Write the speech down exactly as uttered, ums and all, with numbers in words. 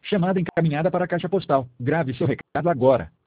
Chamada encaminhada para a caixa postal. Grave seu recado agora.